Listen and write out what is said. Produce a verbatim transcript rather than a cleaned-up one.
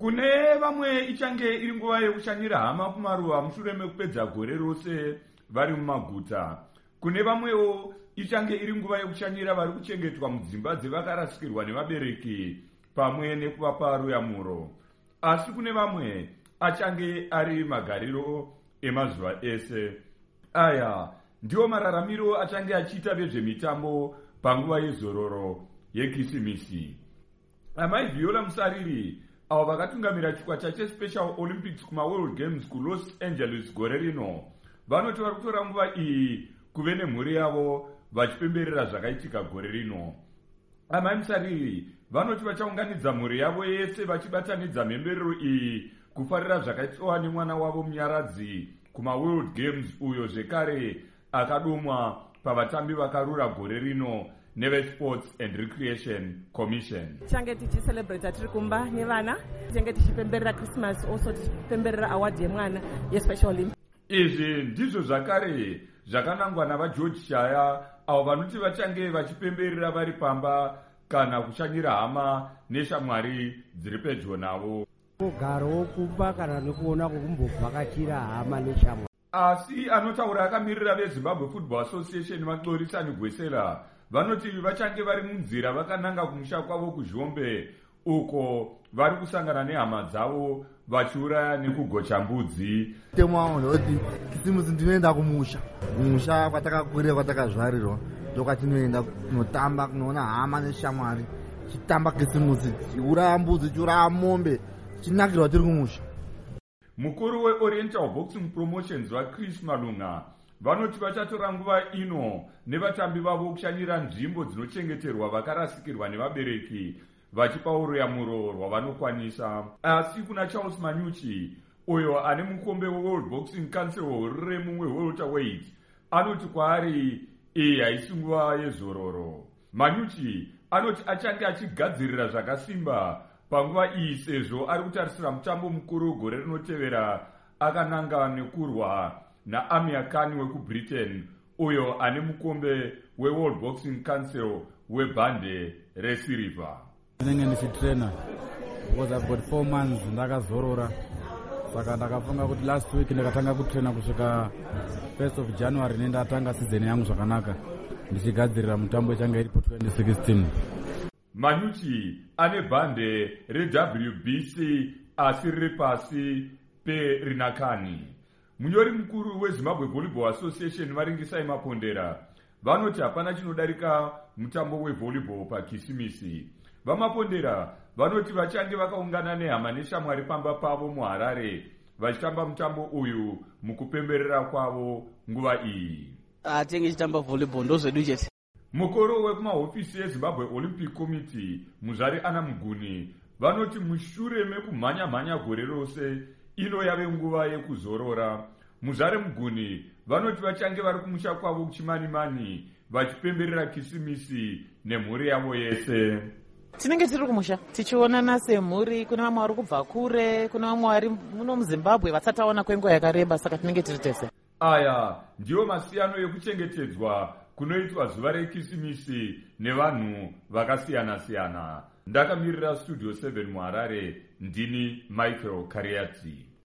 Kune vamwe ichange iri nguva yekushanyira hama kumaruva mushure mekupedza gore rose vari mumaguta. Kune vamwewo ichange iri nguva yekushanyira vari kuchengetwa mudzimba dzevakarasikirwa nevabereki pamwe nekuvapa ruyamuro. Asi kune vamwe achange ari magariro emazuva ese. Aya ndiwo mararamiro achange achiita vezvemitambo panguva yezororo yekisimisi. Amai Viola Musariri avo vakatungamira chikwata cheSpecial Olympics kuma World Games kuLos Angeles gore rino vanoti vari kutora nguva iyi kuve nemhuri yavo vachipemberera zvakaitika gore rino. Amai Musariri vanoti vachaunganidza mhuri yavo yese vachibatanidza mhemberero iyi kufarira zvakaitwa nemwana wavo munyaradzi kuma World Games uyo zvekare akadomwa pavatambi vakarura gore rino neve Sports and Recreation Commission. Change tichi celebrate tiri kumba nevana, change tichipemberera Christmas, also tichipemberera award yemwana yeSpecial Olympics. Izvi ndizvo zvakare zvakanangwa navaGeorge Shaya avo vanoti vachange vachipemberera vari pamba kana kushanyira hama neshamwari dziri pedyo navo. Kugara wokupa kana nekuona kukumbovhakachira hama neshamwari. Asi anotaura akamirira veZimbabwe Football Association Madorisani Gwesera vanoti vachange vari munzira vakananga kumusha kwavo kuZhombe uko vari kusangana nehama dzavo vachiuraya nekugocha mbudzi. Temwa ndoti kisimusi ndinoenda kumusha. Kumusha kwatakakurira kwatakazvarirwa ndokwatinoenda kunotamba kunoona hama neshamwari. Chitamba kisimusi chiuraya mbudzi chiuraya mombe chinakirwa tiri kumusha. Mukuru weOriental Boxing Promotions vaChris Malunga vanoti vachatora nguva ino nevatambi vavo kushanyira nzvimbo dzinochengeterwa vakarasikirwa nevabereki vachipawo ruyamuro rwavanokwanisa. Asi kuna Charles Manyuchi uyo ane mukombe weWorld Boxing Council ruremu wewelterweight anoti kwaari iyi haisi nguva yezororo. Manyuchi anoti achange achigadzirira zvakasimba panguva iyi sezvo ari kutarisira mutambo mukuru gore rinotevera akananga nekurwa naAmir Khan wekuBritain uyo ane mukombe weWorld Boxing Council webhande resirivha. Ndinenge ndichitrainer because I've got four months ndakazorora saka ndakafunga kuti last week ndakatanga kutraina kusvika first of January nendatanga season yangu zvakanaka ndichigadzirira mutambo ichange iripo twenty sixteen. Manyuchi ane bhande reW B C asi riri pasi peRinakani. Munyori mukuru weZimbabwe Volleyball Association Maringisai Mapondera vanoti hapana chinodarika mutambo wevolleyball paKisimisi. Vamapondera vanoti vachange vakaungana nehama neshamwari pamba pavo muHarare vachitamba mutambo uyu mukupemberera kwavo nguva iyi. Atenge chitamba volleyball ndozvedu chete. Mukoro wekumahofisi yeZimbabwe Olympic Committee Muzari Ana Muguni vanoti mushure mekumhanya-mhanya gore rose ino yave nguva yekuzorora. Muzare Muguni vanoti vachange vari kumusha kwavo kuchimani-mani vachipemberera Kisimisi nemhuri yavo yese. Tinenge tiri kumusha tichionana semhuri, kune vamwe vari kubva kure, kune vamwe vari muno muZimbabwe vasataona kwenguva yakareba saka tinenge tiri tese. Aya ndiyo masiyano ekuchengetedzwa kunoitwa zuva reKisimisi nevanhu vakasiyana-siyana. Ndakamirira Studio seven muHarare ndini Michael Kariati.